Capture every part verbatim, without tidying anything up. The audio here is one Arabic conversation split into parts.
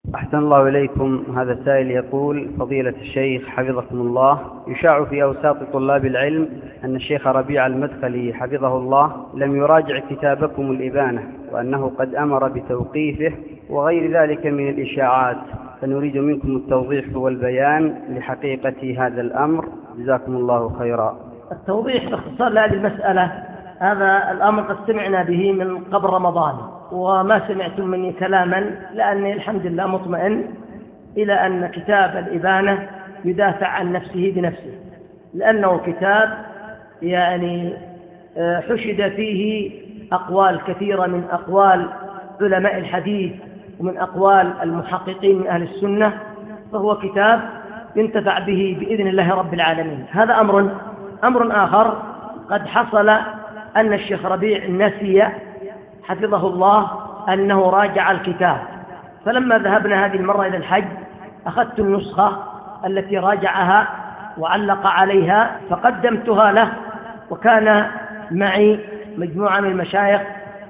أحسن الله إليكم. هذا سائل يقول: فضيلة الشيخ حفظكم الله، يشاع في أوساط طلاب العلم أن الشيخ ربيع المدخلي حفظه الله لم يراجع كتابكم الإبانة، وأنه قد أمر بتوقيفه وغير ذلك من الإشاعات، فنريد منكم التوضيح والبيان لحقيقة هذا الأمر، جزاكم الله خيرا. التوضيح باختصار لهذه المسألة، هذا الأمر قد سمعنا به من قبل رمضان، وما سمعتم مني كلاما، لأني الحمد لله مطمئن إلى أن كتاب الإبانة يدافع عن نفسه بنفسه، لأنه كتاب يعني حشد فيه أقوال كثيرة من أقوال علماء الحديث ومن أقوال المحققين من أهل السنة، فهو كتاب ينتفع به بإذن الله رب العالمين. هذا أمر أمر آخر، قد حصل أن الشيخ ربيع نسي حفظه الله أنه راجع الكتاب، فلما ذهبنا هذه المرة إلى الحج أخذت النسخة التي راجعها وعلق عليها فقدمتها له، وكان معي مجموعة من المشايخ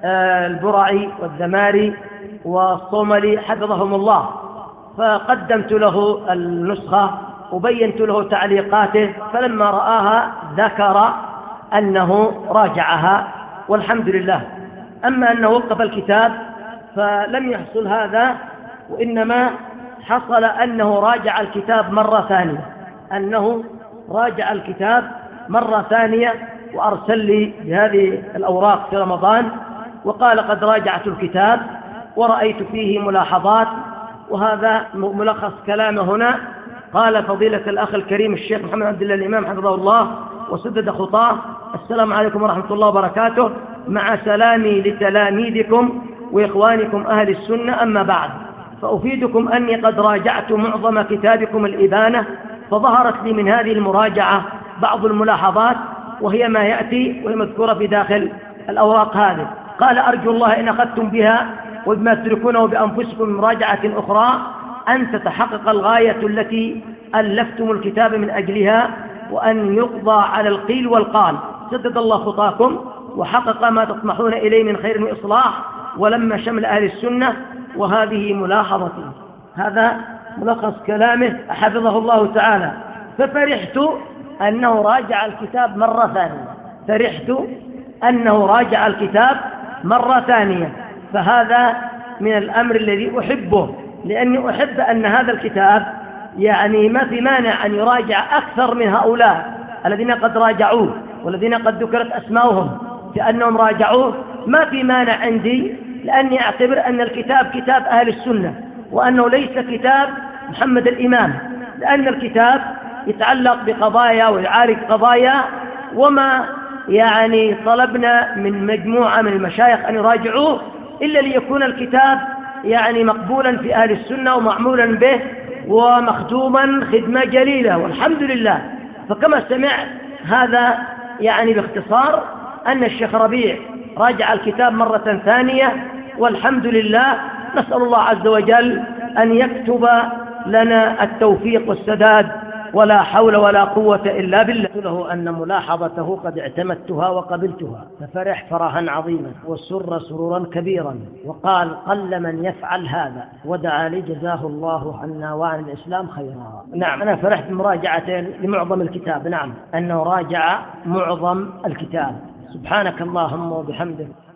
البرعي والذماري والصوملي حفظهم الله، فقدمت له النسخة وبينت له تعليقاته، فلما رآها ذكر أنه راجعها والحمد لله. أما أنه وقف الكتاب فلم يحصل هذا، وإنما حصل أنه راجع الكتاب مرة ثانية أنه راجع الكتاب مرة ثانية وأرسل لي بهذه الأوراق في رمضان وقال: قد راجعت الكتاب ورأيت فيه ملاحظات. وهذا ملخص كلامه هنا. قال: فضيلة الأخ الكريم الشيخ محمد عبد الله الإمام حفظه الله وسدد خطاه، السلام عليكم ورحمة الله وبركاته، مع سلامي لتلاميذكم وإخوانكم أهل السنة، أما بعد، فأفيدكم أني قد راجعت معظم كتابكم الإبانة، فظهرت لي من هذه المراجعة بعض الملاحظات، وهي ما يأتي وهي مذكورة في داخل الأوراق هذه. قال: أرجو الله إن أخذتم بها وبما تدركونه بأنفسكم مراجعة أخرى أن تتحقق الغاية التي ألفتم الكتاب من أجلها، وأن يقضى على القيل والقال. سدد الله خطاكم وحقق ما تطمحون إليه من خير وإصلاح، ولما شمل أهل السنة. وهذه ملاحظتي. هذا ملخص كلامه حفظه الله تعالى. ففرحت أنه راجع الكتاب مرة ثانية فرحت أنه راجع الكتاب مرة ثانية فهذا من الأمر الذي أحبه، لأني أحب أن هذا الكتاب يعني ما في مانع أن يراجع أكثر من هؤلاء الذين قد راجعوه والذين قد ذكرت أسماؤهم لأنهم راجعوه. ما في مانع عندي، لأني أعتبر أن الكتاب كتاب أهل السنة، وأنه ليس كتاب محمد الإمام، لأن الكتاب يتعلق بقضايا ويعالج قضايا، وما يعني طلبنا من مجموعة من المشايخ أن يراجعوه إلا ليكون الكتاب يعني مقبولا في أهل السنة ومعمولا به ومخدوما خدمة جليلة، والحمد لله. فكما سمع هذا يعني باختصار أن الشيخ ربيع راجع الكتاب مرة ثانية، والحمد لله. نسأل الله عز وجل أن يكتب لنا التوفيق والسداد، ولا حول ولا قوة إلا بالله. له أن ملاحظته قد اعتمدتها وقبلتها، ففرح فرحا عظيما وسر سرورا كبيرا، وقال: قل من يفعل هذا، ودعا لي جزاه الله عنا وعن الإسلام خيرا. نعم، أنا فرحت بمراجعة لمعظم الكتاب، نعم، أنه راجع معظم الكتاب. سبحانك اللهم وبحمدك.